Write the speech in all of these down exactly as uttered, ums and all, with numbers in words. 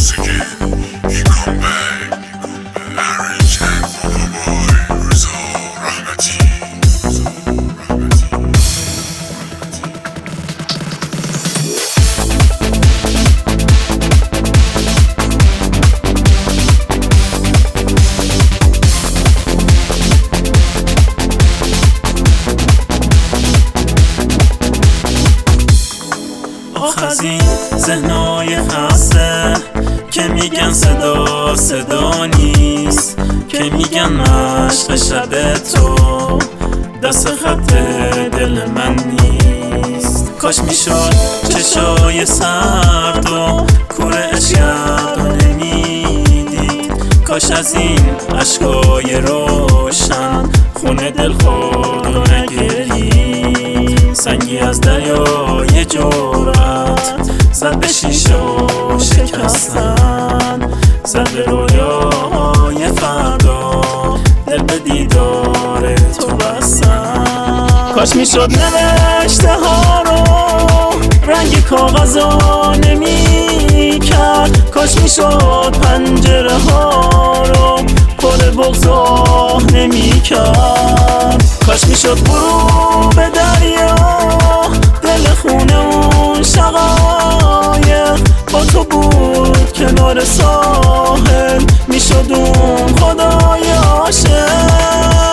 once again, he come back. Aaron Jack, Mama Boy, Rizzo, Rahmati. آخ از این ذهنای خسته که میگن صدا صدا نیست، که میگن مشق شب تو دست خط دل من نیست. کاش میشد چشای سرد و کور عشقت رو نمیدید، کاش از این عشقای روشن خونه دل خود رو نگرید. سنگی از دریای جرأت زد به شیشه و شکستن، زد به رویاهای فردا دل به دیدار تو بستن. کاش میشد نوشته ها رو رنگ کاغذا نمی کرد، کاش میشد پنجره ها رو پر بغضا نمی کرد، کاش میشد غروب دریا دل خونه اون شقایق با تو بود کنار ساحل، میشد اون خدای عاشق.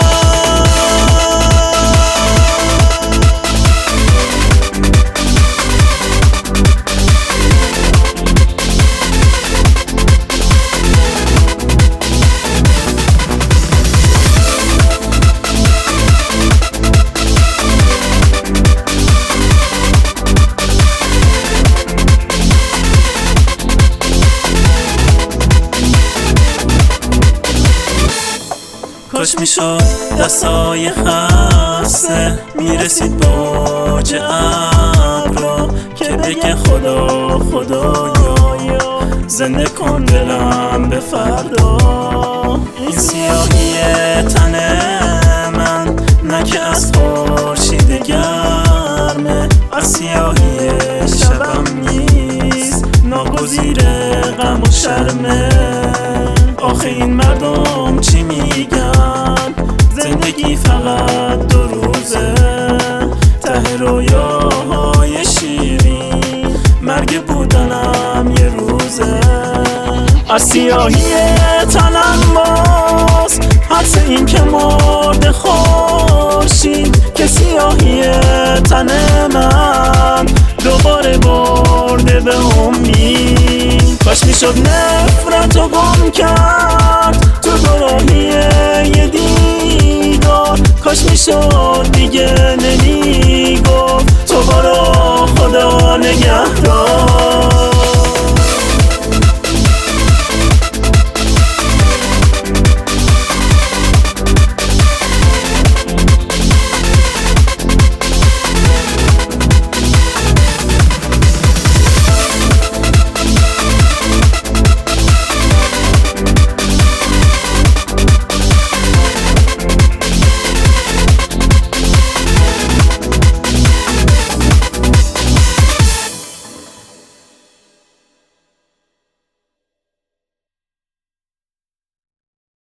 کاش میشد دستای خسته میرسید به اوج ابرا که بگه خدا خدایا زنده کن دلم به فردا. این سیاهی تن من نه که از خورشید گرمه، از سیاهی شبم نیست ناگزیر غم و شرمه. آخه این مردم چی میگن؟ زندگی فقط دو روزه، ته رویاهای شیرین مرگ بودنم یه روزه. از سیاهی تنم باز حدس این که مرد خورشید، که سیاهی تن من دوباره برده به امید. کاش میشد نفرت رو گم کرد تو دوراهی یه دیدار، کاش میشد دیگه نمی